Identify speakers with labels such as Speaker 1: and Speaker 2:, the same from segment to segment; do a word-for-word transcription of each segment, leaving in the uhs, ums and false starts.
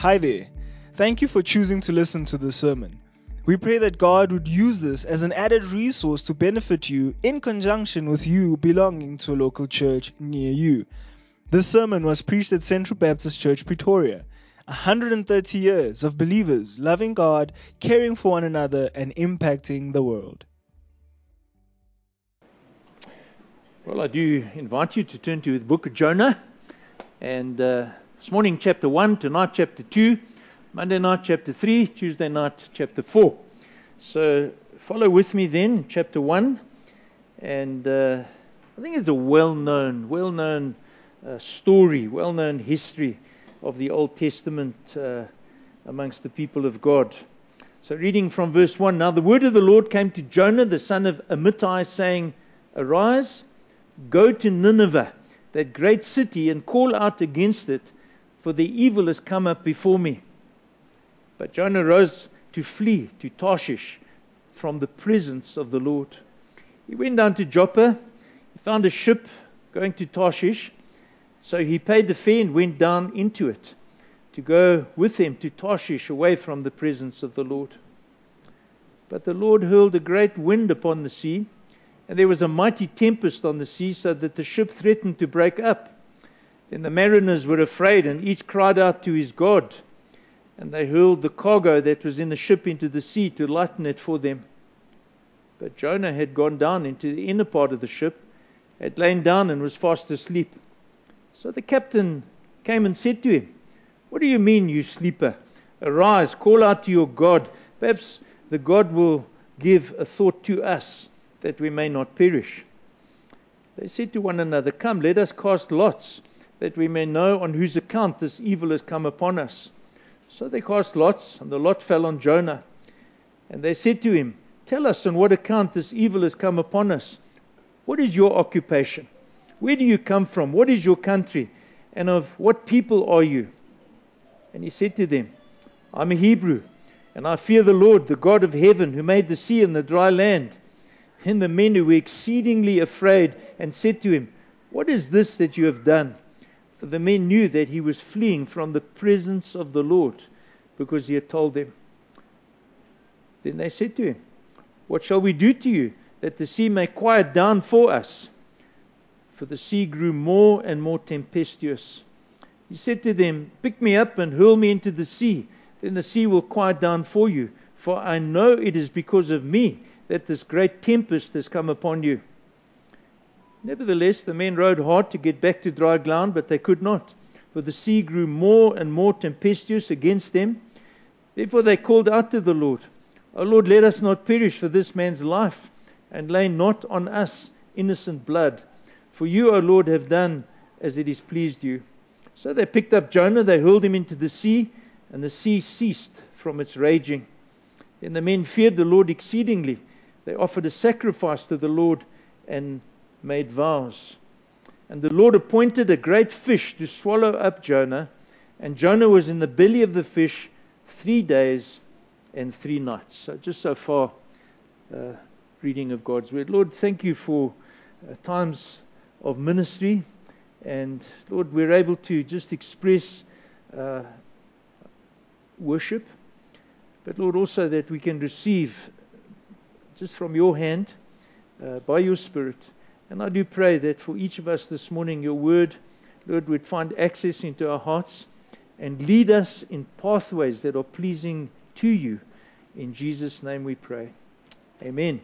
Speaker 1: Hi there. Thank you for choosing to listen to this sermon. We pray that God would use this as an added resource to benefit you in conjunction with you belonging to a local church near you. This sermon was preached at Central Baptist Church, Pretoria. one hundred thirty years of believers loving God, caring for one another, and impacting the world.
Speaker 2: Well, I do invite you to turn to the book of Jonah. And uh, this morning, chapter one, tonight, chapter two, Monday night, chapter three, Tuesday night, chapter four. So follow with me then, chapter one. And uh, I think it's a well-known, well-known uh, story, well-known history of the Old Testament uh, amongst the people of God. So reading from verse one, Now the word of the Lord came to Jonah, the son of Amittai, saying, Arise, go to Nineveh, that great city, and call out against it, for the evil has come up before me. But Jonah rose to flee to Tarshish from the presence of the Lord. He went down to Joppa. He found a ship going to Tarshish. So he paid the fare and went down into it to go with him to Tarshish, away from the presence of the Lord. But the Lord hurled a great wind upon the sea, and there was a mighty tempest on the sea, so that the ship threatened to break up. Then the mariners were afraid, and each cried out to his God. And they hurled the cargo that was in the ship into the sea to lighten it for them. But Jonah had gone down into the inner part of the ship, had lain down and was fast asleep. So the captain came and said to him, What do you mean, you sleeper? Arise, call out to your God. Perhaps the God will give a thought to us, that we may not perish. They said to one another, Come, let us cast lots, that we may know on whose account this evil has come upon us. So they cast lots, and the lot fell on Jonah. And they said to him, Tell us on what account this evil has come upon us. What is your occupation? Where do you come from? What is your country? And of what people are you? And he said to them, I'm a Hebrew, and I fear the Lord, the God of heaven, who made the sea and the dry land. Then the men who were exceedingly afraid and said to him, What is this that you have done? For the men knew that he was fleeing from the presence of the Lord, because he had told them. Then they said to him, What shall we do to you, that the sea may quiet down for us? For the sea grew more and more tempestuous. He said to them, Pick me up and hurl me into the sea, then the sea will quiet down for you. For I know it is because of me that this great tempest has come upon you. Nevertheless, the men rowed hard to get back to dry ground, but they could not, for the sea grew more and more tempestuous against them. Therefore they called out to the Lord, O Lord, let us not perish for this man's life, and lay not on us innocent blood. For you, O Lord, have done as it has pleased you. So they picked up Jonah, they hurled him into the sea, and the sea ceased from its raging. Then the men feared the Lord exceedingly. They offered a sacrifice to the Lord and made vows. And the Lord appointed a great fish to swallow up Jonah, and Jonah was in the belly of the fish three days and three nights. So just so far, uh, reading of God's word. Lord, thank you for uh, times of ministry, and Lord, we're able to just express uh, worship, but Lord, also that we can receive just from your hand, uh, by your Spirit. And I do pray that for each of us this morning, your word, Lord, would find access into our hearts and lead us in pathways that are pleasing to you. In Jesus' name we pray. Amen.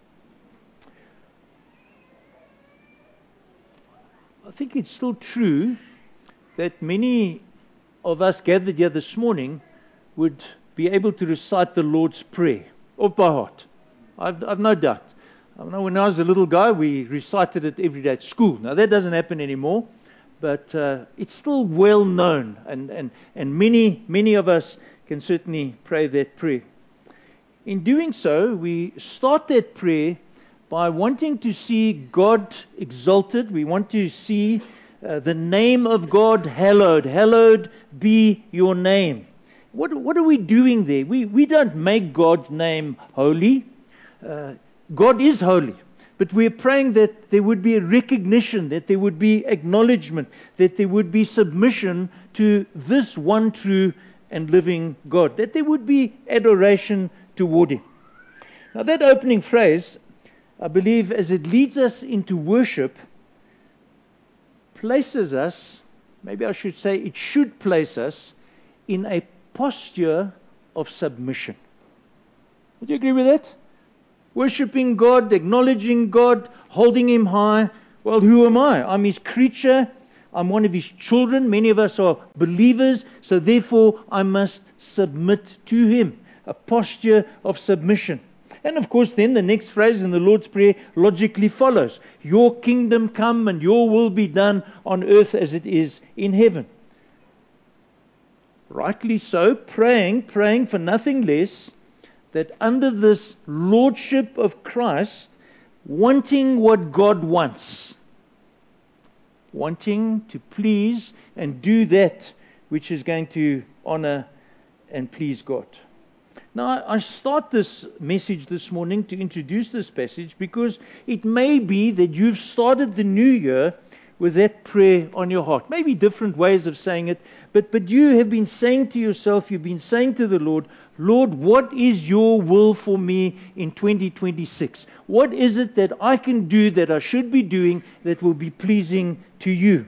Speaker 2: I think it's still true that many of us gathered here this morning would be able to recite the Lord's Prayer off by heart. I've, I've no doubt. I know when I was a little guy, we recited it every day at school. Now that doesn't happen anymore, but uh, it's still well known, and, and, and many, many of us can certainly pray that prayer. In doing so, we start that prayer by wanting to see God exalted. We want to see uh, the name of God hallowed. Hallowed be your name. What, what are we doing there? We, we don't make God's name holy. Uh, God is holy. But we're praying that there would be a recognition, that there would be acknowledgement, that there would be submission to this one true and living God, that there would be adoration toward Him. Now that opening phrase, I believe, as it leads us into worship, places us, maybe I should say it should place us, in a posture of submission. Would you agree with that? Worshipping God, acknowledging God, holding Him high. Well, who am I? I'm His creature. I'm one of His children. Many of us are believers, so therefore I must submit to Him. A posture of submission. And of course then the next phrase in the Lord's Prayer logically follows. Your kingdom come and your will be done on earth as it is in heaven. Rightly so, praying, praying for nothing less that under this lordship of Christ, wanting what God wants, wanting to please and do that which is going to honor and please God. Now, I start this message this morning to introduce this passage because it may be that you've started the new year with that prayer on your heart. Maybe different ways of saying it, but, but you have been saying to yourself, you've been saying to the Lord, Lord, what is your will for me in twenty twenty-six? What is it that I can do, that I should be doing, that will be pleasing to you?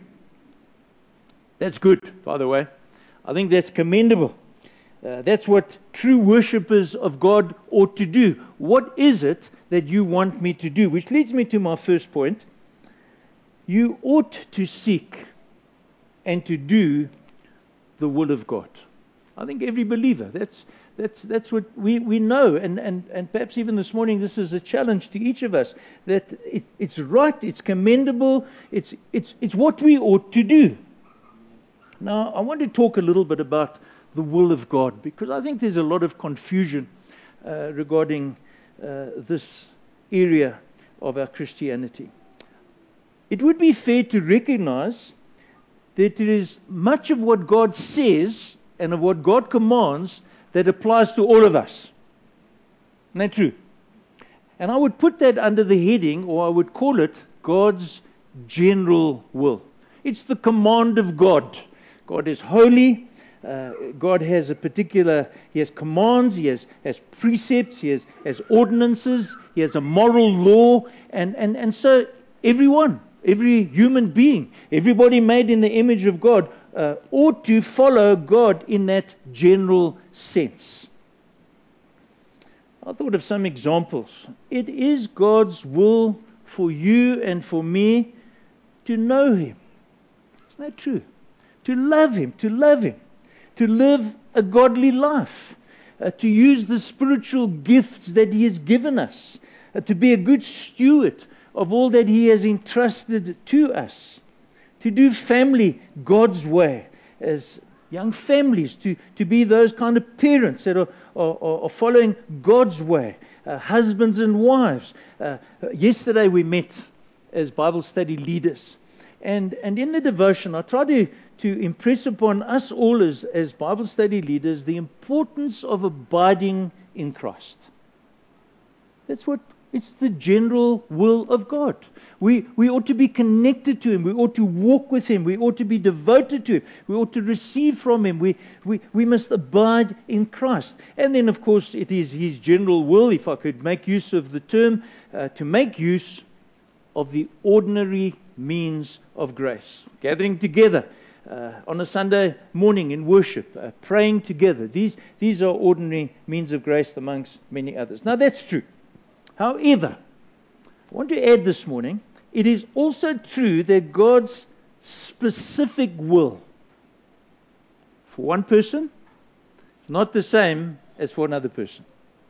Speaker 2: That's good, by the way. I think that's commendable. Uh, that's what true worshippers of God ought to do. What is it that you want me to do? Which leads me to my first point. You ought to seek and to do the will of God. I think every believer, that's that's that's what we, we know. And, and, and perhaps even this morning this is a challenge to each of us. That it, it's right, it's commendable, it's, it's, it's what we ought to do. Now, I want to talk a little bit about the will of God, because I think there's a lot of confusion uh, regarding uh, this area of our Christianity. It would be fair to recognize that there is much of what God says and of what God commands that applies to all of us. Isn't that true? And I would put that under the heading, or I would call it, God's general will. It's the command of God. God is holy. Uh, God has a particular, He has commands, He has, has precepts, He has, has ordinances, He has a moral law, and, and, and so everyone, every human being, everybody made in the image of God uh, ought to follow God in that general sense. I thought of some examples. It is God's will for you and for me to know Him. Isn't that true? To love Him, to love Him. To live a godly life, uh, to use the spiritual gifts that He has given us, uh, to be a good steward of all that He has entrusted to us, to do family God's way, as young families, to, to be those kind of parents that are, are, are following God's way, uh, husbands and wives. Uh, yesterday we met as Bible study leaders. And, and in the devotion, I try to, to impress upon us all as, as Bible study leaders the importance of abiding in Christ. That's what, it's the general will of God. We, we ought to be connected to Him. We ought to walk with Him. We ought to be devoted to Him. We ought to receive from Him. We, we, we must abide in Christ. And then, of course, it is His general will, if I could make use of the term, uh, to make use of the ordinary means of grace. Gathering together uh, on a Sunday morning in worship, uh, praying together. These, these are ordinary means of grace amongst many others. Now that's true. However, I want to add this morning, it is also true that God's specific will for one person is not the same as for another person.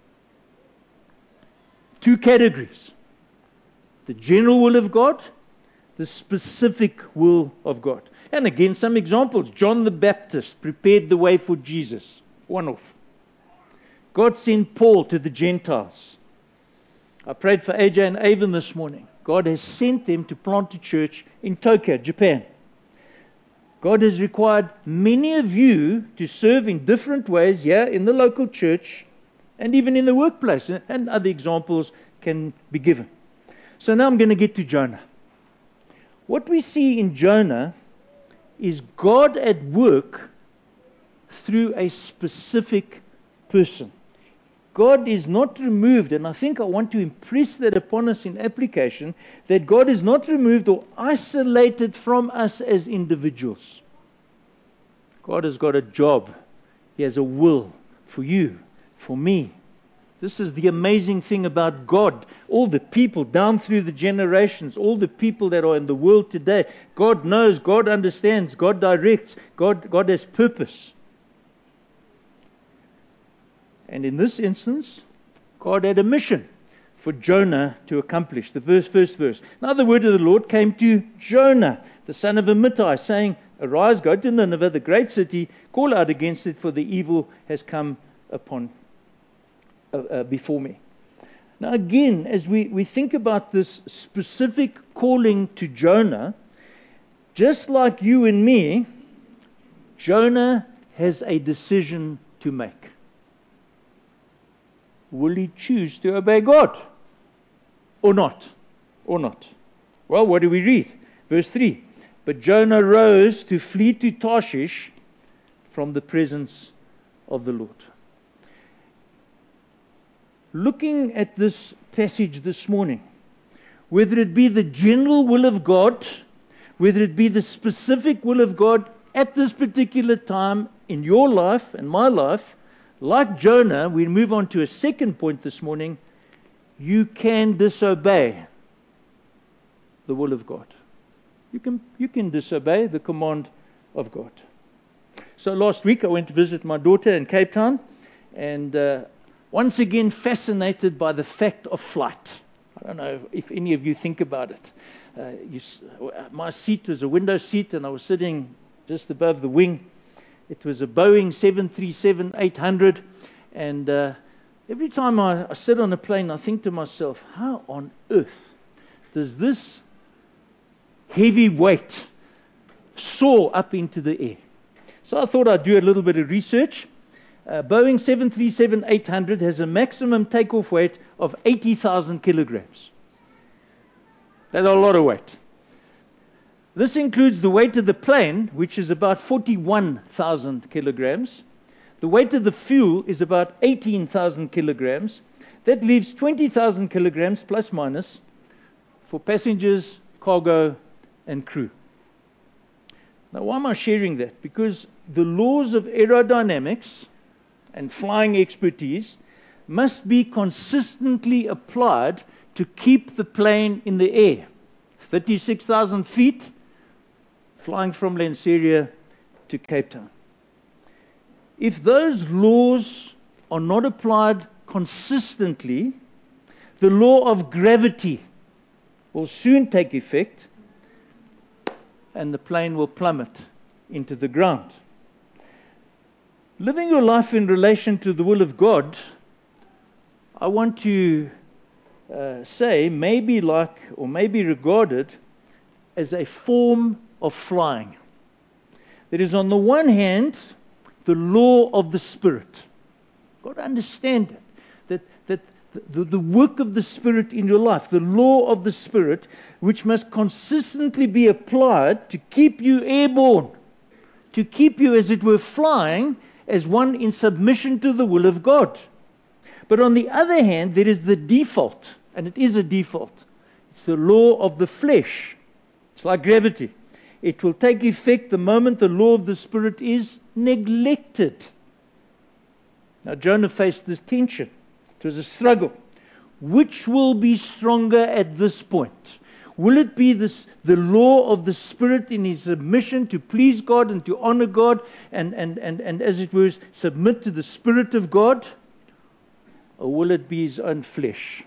Speaker 2: Two categories. The general will of God, the specific will of God. And again, some examples. John the Baptist prepared the way for Jesus. One off. God sent Paul to the Gentiles. I prayed for A J and Avon this morning. God has sent them to plant a church in Tokyo, Japan. God has required many of you to serve in different ways here in the local church and even in the workplace. And other examples can be given. So now I'm going to get to Jonah. What we see in Jonah is God at work through a specific person. God is not removed, and I think I want to impress that upon us in application, that God is not removed or isolated from us as individuals. God has got a job. He has a will for you, for me. This is the amazing thing about God. All the people down through the generations, all the people that are in the world today, God knows, God understands, God directs, God, God has purpose. And in this instance, God had a mission for Jonah to accomplish. The verse, first verse. Now the word of the Lord came to Jonah, the son of Amittai, saying, Arise, go to Nineveh, the great city, call out against it, for the evil has come upon uh, uh, before me. Now again, as we, we think about this specific calling to Jonah, just like you and me, Jonah has a decision to make. Will he choose to obey God? Or not? Or not? Well, what do we read? Verse three. But Jonah rose to flee to Tarshish from the presence of the Lord. Looking at this passage this morning, whether it be the general will of God, whether it be the specific will of God at this particular time in your life and my life, like Jonah, we move on to a second point this morning. You can disobey the will of God. You can, you can disobey the command of God. So last week I went to visit my daughter in Cape Town, and uh, once again fascinated by the fact of flight. I don't know if any of you think about it. Uh, you, my seat was a window seat, and I was sitting just above the wing. It was a Boeing seven thirty-seven eight hundred, and uh, every time I, I sit on a plane, I think to myself, how on earth does this heavy weight soar up into the air? So I thought I'd do a little bit of research. Uh, Boeing seven thirty-seven eight hundred has a maximum takeoff weight of eighty thousand kilograms. That's a lot of weight. This includes the weight of the plane, which is about forty-one thousand kilograms. The weight of the fuel is about eighteen thousand kilograms. That leaves twenty thousand kilograms plus minus for passengers, cargo, and crew. Now, why am I sharing that? Because the laws of aerodynamics and flying expertise must be consistently applied to keep the plane in the air. thirty-six thousand feet, flying from Lanseria to Cape Town. If those laws are not applied consistently, the law of gravity will soon take effect, and the plane will plummet into the ground. Living your life in relation to the will of God, I want to uh, say, may be like, or may be regarded as a form of flying. There is, on the one hand, the law of the Spirit. Got to understand that. That, that the, the work of the Spirit in your life, the law of the Spirit, which must consistently be applied to keep you airborne, to keep you, as it were, flying as one in submission to the will of God. But on the other hand, there is the default, and it is a default. It's the law of the flesh. It's like gravity. It will take effect the moment the law of the Spirit is neglected. Now, Jonah faced this tension. It was a struggle. Which will be stronger at this point? Will it be this, the law of the Spirit in his submission to please God and to honor God and, and, and, and as it were, submit to the Spirit of God? Or will it be his own flesh?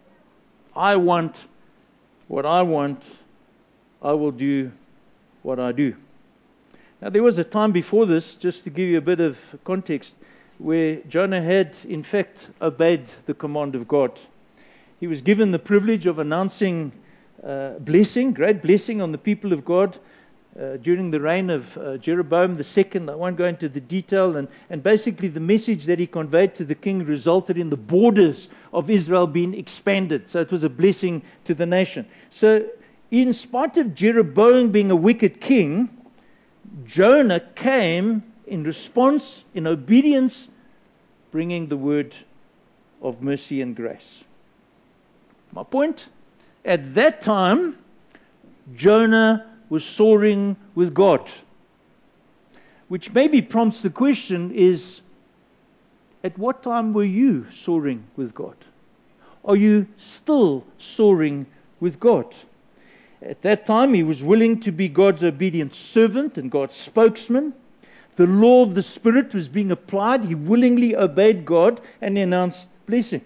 Speaker 2: I want what I want. I will do what I do. Now, there was a time before this, just to give you a bit of context, where Jonah had, in fact, obeyed the command of God. He was given the privilege of announcing uh, blessing, great blessing on the people of God uh, during the reign of uh, Jeroboam the second. I won't go into the detail. And, and basically the message that he conveyed to the king resulted in the borders of Israel being expanded. So it was a blessing to the nation. So in spite of Jeroboam being a wicked king, Jonah came in response, in obedience, bringing the word of mercy and grace. My point, at that time, Jonah was soaring with God. Which maybe prompts the question is, at what time were you soaring with God? Are you still soaring with God? At that time, he was willing to be God's obedient servant and God's spokesman. The law of the Spirit was being applied. He willingly obeyed God and announced blessing.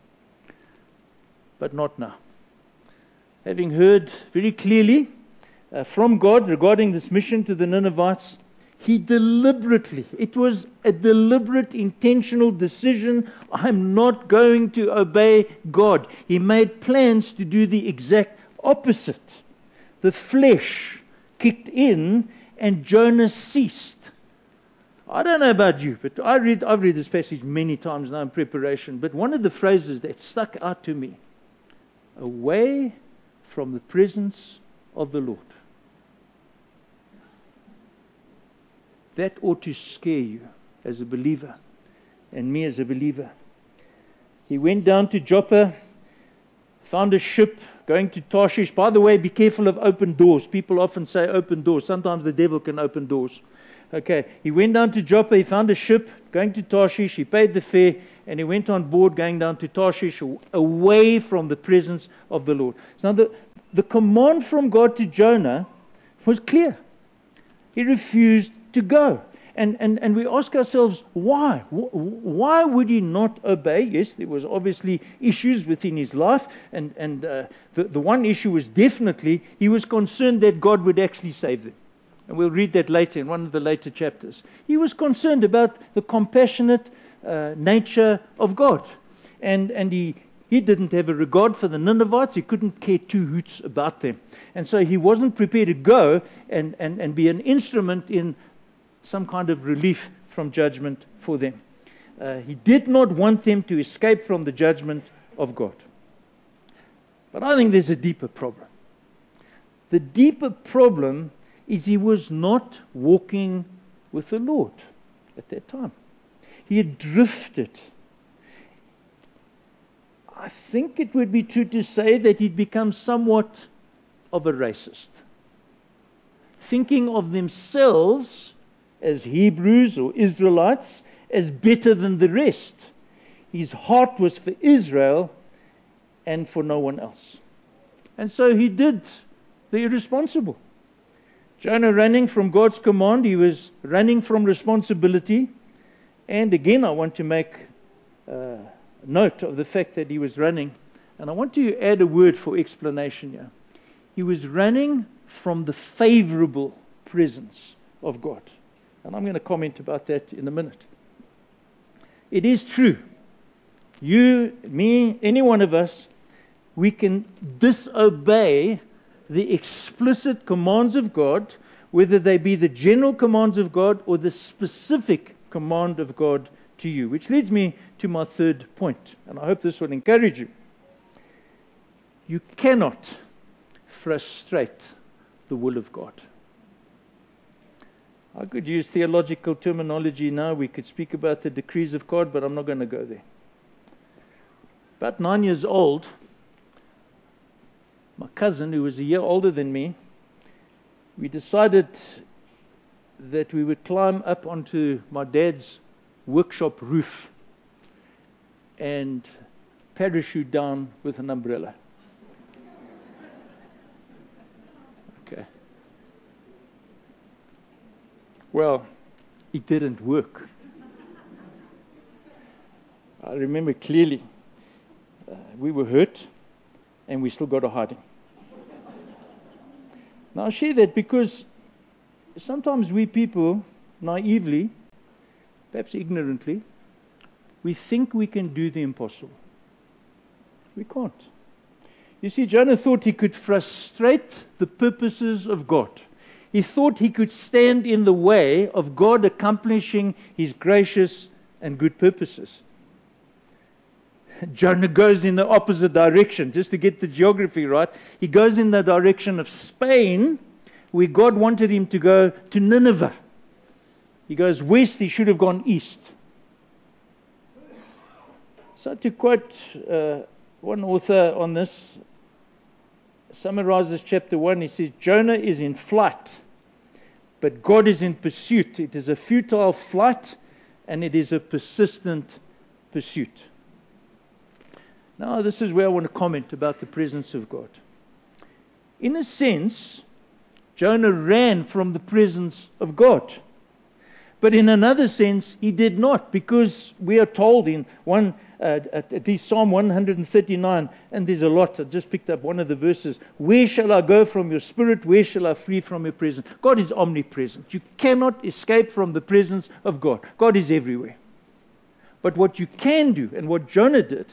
Speaker 2: But not now. Having heard very clearly uh, from God regarding this mission to the Ninevites, he deliberately, it was a deliberate, intentional decision. I'm not going to obey God. He made plans to do the exact opposite. The flesh kicked in and Jonah ceased. I don't know about you, but I read, I've read this passage many times now in preparation. But one of the phrases that stuck out to me, away from the presence of the Lord. That ought to scare you as a believer, and me as a believer. He went down to Joppa, found a ship going to Tarshish. By the way, be careful of open doors. People often say open doors. Sometimes the devil can open doors. Okay, he went down to Joppa, he found a ship going to Tarshish, he paid the fare, and he went on board going down to Tarshish, away from the presence of the Lord. So now the, the command from God to Jonah was clear. He refused to go. And, and, and we ask ourselves, why? Why would he not obey? Yes, there was obviously issues within his life. And, and uh, the, the one issue was definitely he was concerned that God would actually save them. And we'll read that later in one of the later chapters. He was concerned about the compassionate uh, nature of God. And, and he, he didn't have a regard for the Ninevites. He couldn't care two hoots about them. And so he wasn't prepared to go and, and, and be an instrument in some kind of relief from judgment for them. Uh, he did not want them to escape from the judgment of God. But I think there's a deeper problem. The deeper problem is he was not walking with the Lord at that time. He had drifted. I think it would be true to say that he'd become somewhat of a racist. Thinking of themselves as Hebrews or Israelites as better than the rest. His heart was for Israel and for no one else. And so he did the irresponsible. Jonah running from God's command, he was running from responsibility. And again, I want to make uh, note of the fact that he was running. And I want to add a word for explanation here. He was running from the favorable presence of God. And I'm going to comment about that in a minute. It is true. You, me, any one of us, we can disobey the explicit commands of God, whether they be the general commands of God or the specific command of God to you. Which leads me to my third point, and I hope this will encourage you. You cannot frustrate the will of God. I could use theological terminology now. We could speak about the decrees of God, but I'm not going to go there. About nine years old, my cousin, who was a year older than me, we decided that we would climb up onto my dad's workshop roof and parachute down with an umbrella. Okay. Well, it didn't work. I remember clearly, uh, we were hurt and we still got a hiding. Now I share that because sometimes we people, naively, perhaps ignorantly, we think we can do the impossible. We can't. You see, Jonah thought he could frustrate the purposes of God. He thought he could stand in the way of God accomplishing his gracious and good purposes. Jonah goes in the opposite direction, just to get the geography right. He goes in the direction of Spain, where God wanted him to go to Nineveh. He goes west, he should have gone east. So to quote uh, one author on this, summarizes chapter one, he says, Jonah is in flight, but God is in pursuit. It is a futile flight, and it is a persistent pursuit. Now, this is where I want to comment about the presence of God. In a sense, Jonah ran from the presence of God. But in another sense, he did not, because we are told in one, uh, at, at least Psalm one thirty-nine, and there's a lot, I just picked up one of the verses, where shall I go from your spirit? Where shall I flee from your presence? God is omnipresent. You cannot escape from the presence of God. God is everywhere. But what you can do, and what Jonah did,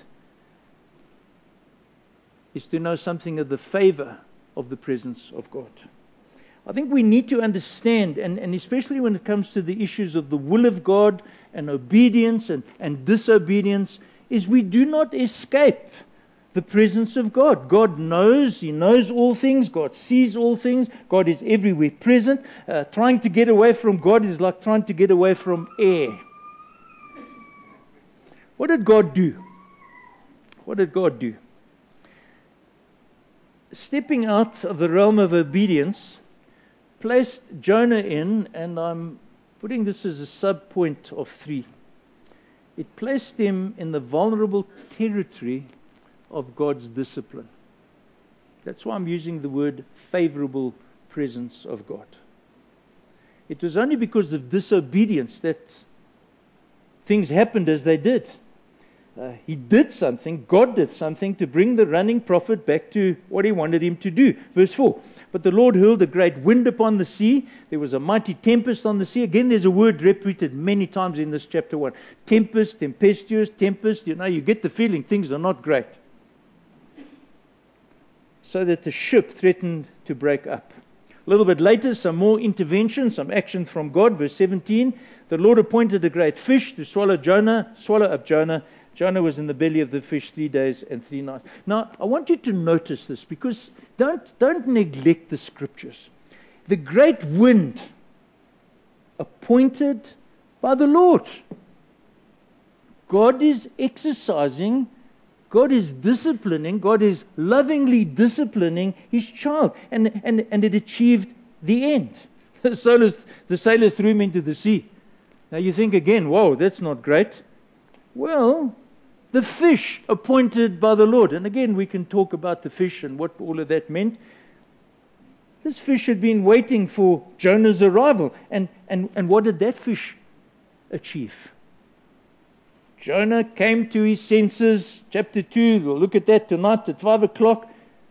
Speaker 2: is to know something of the favor of the presence of God. I think we need to understand, and, and especially when it comes to the issues of the will of God and obedience and, and disobedience, is we do not escape the presence of God. God knows, He knows all things, God sees all things, God is everywhere present. Uh, trying to get away from God is like trying to get away from air. What did God do? What did God do? Stepping out of the realm of obedience placed Jonah in, and I'm putting this as a sub-point of three. It placed him in the vulnerable territory of God's discipline. That's why I'm using the word favorable presence of God. It was only because of disobedience that things happened as they did. Uh, he did something, God did something to bring the running prophet back to what he wanted him to do. Verse four. But the Lord hurled a great wind upon the sea. There was a mighty tempest on the sea. Again, there's a word repeated many times in this chapter one. Tempest, tempestuous, tempest. You know, you get the feeling things are not great. So that the ship threatened to break up. A little bit later, some more intervention, some action from God. Verse seventeen. The Lord appointed a great fish to swallow Jonah, swallow up Jonah. Jonah was in the belly of the fish three days and three nights. Now, I want you to notice this, because don't, don't neglect the scriptures. The great wind appointed by the Lord. God is exercising, God is disciplining, God is lovingly disciplining His child. And, and, and it achieved the end. The sailors, the sailors threw him into the sea. Now you think again, whoa, that's not great. Well, the fish appointed by the Lord. And again, we can talk about the fish and what all of that meant. This fish had been waiting for Jonah's arrival. And, and, and what did that fish achieve? Jonah came to his senses. Chapter two, we'll look at that tonight at five o'clock.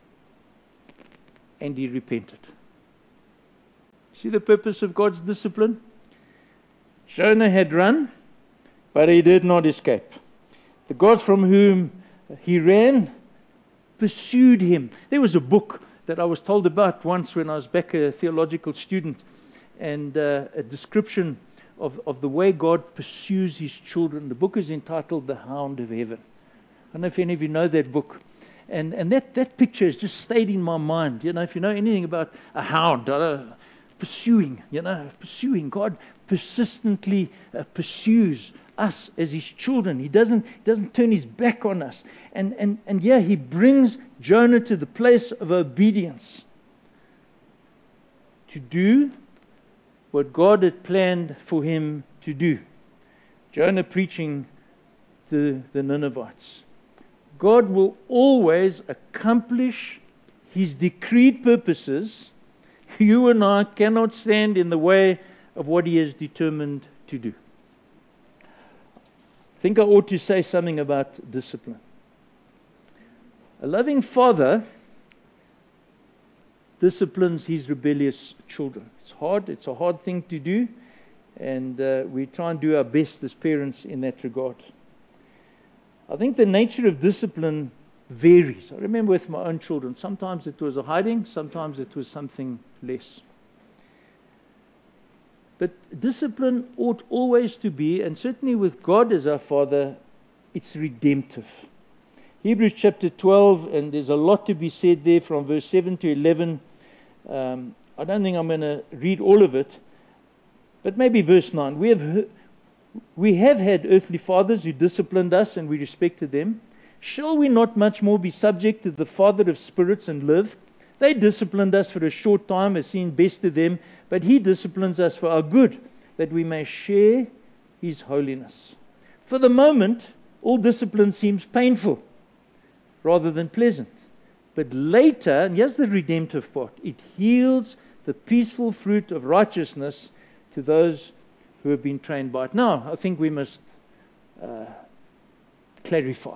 Speaker 2: And he repented. See the purpose of God's discipline? Jonah had run, but he did not escape. The God from whom he ran pursued him. There was a book that I was told about once when I was back a theological student, and uh, a description of, of the way God pursues His children. The book is entitled The Hound of Heaven. I don't know if any of you know that book. And and that, that picture has just stayed in my mind. You know, if you know anything about a hound, I don't know, pursuing, you know, pursuing. God persistently uh, pursues us as His children. He doesn't he doesn't turn His back on us. And, and, and yeah, He brings Jonah to the place of obedience to do what God had planned for him to do. Jonah preaching to the Ninevites. God will always accomplish His decreed purposes. You and I cannot stand in the way of what He has determined to do. I think I ought to say something about discipline. A loving father disciplines his rebellious children. It's hard. It's a hard thing to do. And uh, we try and do our best as parents in that regard. I think the nature of discipline varies. I remember with my own children, sometimes it was a hiding, sometimes it was something less. But discipline ought always to be, and certainly with God as our Father, it's redemptive. Hebrews chapter twelve, and there's a lot to be said there from verse seven to eleven. Um, I don't think I'm going to read all of it. But maybe verse nine. We have, we have had earthly fathers who disciplined us and we respected them. Shall we not much more be subject to the Father of spirits and live? They disciplined us for a short time as seemed best to them, but He disciplines us for our good, that we may share His holiness. For the moment, all discipline seems painful rather than pleasant. But later, and here's the redemptive part, it yields the peaceful fruit of righteousness to those who have been trained by it. Now, I think we must uh, clarify.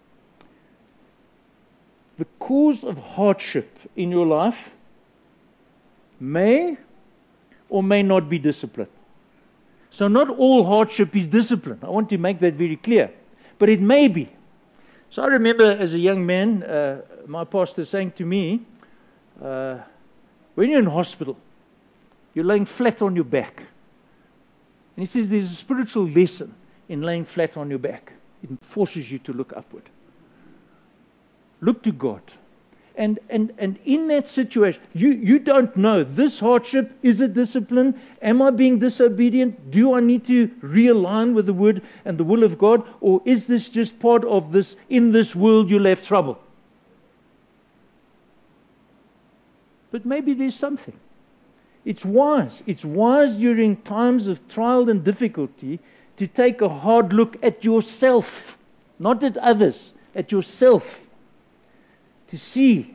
Speaker 2: The cause of hardship in your life may or may not be discipline. So not all hardship is discipline. I want to make that very clear. But it may be. So I remember as a young man, uh, my pastor saying to me, uh, when you're in hospital, you're laying flat on your back. And he says there's a spiritual lesson in laying flat on your back. It forces you to look upward. Look to God. And, and, and in that situation, you, you don't know, this hardship, is it discipline? Am I being disobedient? Do I need to realign with the word and the will of God? Or is this just part of this, in this world you'll have trouble? But maybe there's something. It's wise. It's wise during times of trial and difficulty to take a hard look at yourself, not at others, at yourself. To see,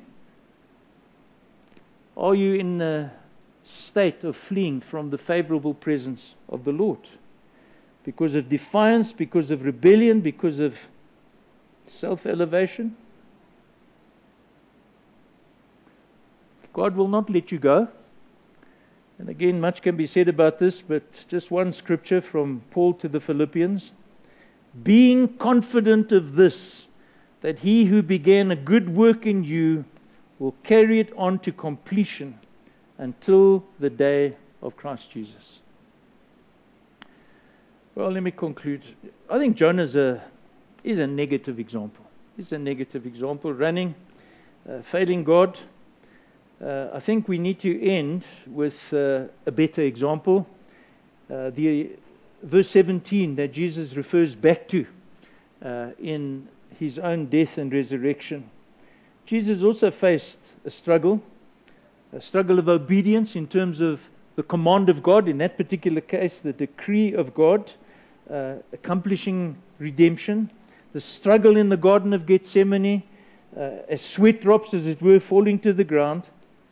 Speaker 2: are you in a state of fleeing from the favorable presence of the Lord? Because of defiance, because of rebellion, because of self-elevation? God will not let you go. And again, much can be said about this, but just one scripture from Paul to the Philippians. Being confident of this, that He who began a good work in you will carry it on to completion until the day of Christ Jesus. Well, let me conclude. I think Jonah is a, is a negative example. He's a negative example, running, uh, failing God. Uh, I think we need to end with uh, a better example. Uh, the verse seventeen that Jesus refers back to uh, in His own death and resurrection. Jesus also faced a struggle, a struggle of obedience in terms of the command of God, in that particular case, the decree of God, uh, accomplishing redemption, the struggle in the Garden of Gethsemane, uh, as sweat drops, as it were, falling to the ground.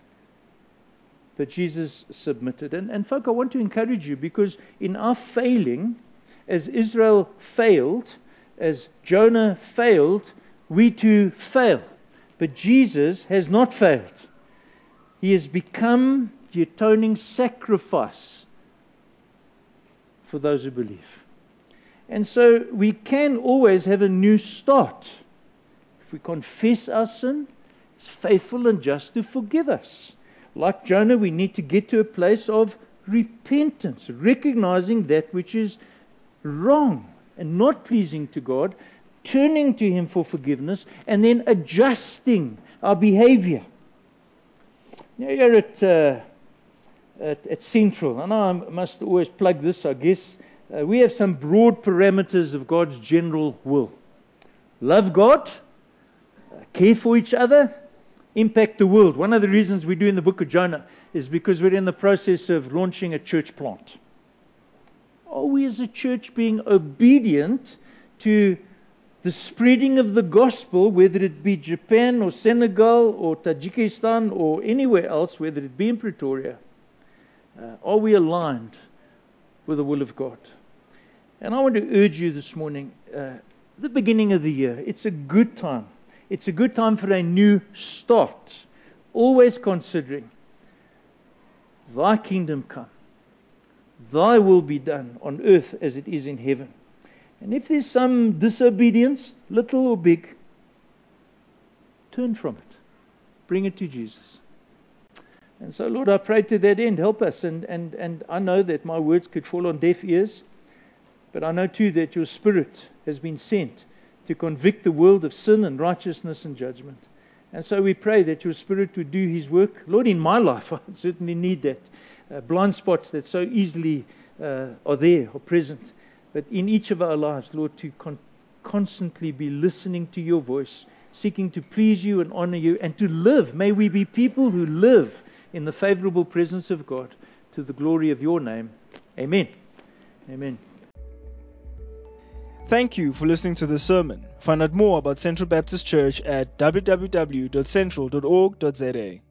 Speaker 2: But Jesus submitted. And, and folk, I want to encourage you, because in our failing, as Israel failed, as Jonah failed, we too fail. But Jesus has not failed. He has become the atoning sacrifice for those who believe. And so we can always have a new start. If we confess our sin, He's faithful and just to forgive us. Like Jonah, we need to get to a place of repentance, recognizing that which is wrong and not pleasing to God, turning to Him for forgiveness, and then adjusting our behavior. Now, here at, uh, at, at Central, and I must always plug this, I guess, uh, we have some broad parameters of God's general will. Love God, uh, care for each other, impact the world. One of the reasons we do in the book of Jonah is because we're in the process of launching a church plant. Are we as a church being obedient to the spreading of the gospel, whether it be Japan or Senegal or Tajikistan or anywhere else, whether it be in Pretoria? Uh, are we aligned with the will of God? And I want to urge you this morning, uh, the beginning of the year, it's a good time. It's a good time for a new start. Always considering, Thy kingdom come, Thy will be done on earth as it is in heaven. And if there's some disobedience, little or big, turn from it. Bring it to Jesus. And so, Lord, I pray to that end, help us. And, and, and I know that my words could fall on deaf ears, but I know too that your Spirit has been sent to convict the world of sin and righteousness and judgment. And so we pray that your Spirit would do His work. Lord, in my life, I certainly need that. Uh, blind spots that so easily uh, are there, are present. But in each of our lives, Lord, to con- constantly be listening to your voice, seeking to please you and honor you, and to live. May we be people who live in the favorable presence of God to the glory of your name. Amen. Amen.
Speaker 1: Thank you for listening to this sermon. Find out more about Central Baptist Church at w w w dot central dot org dot z a.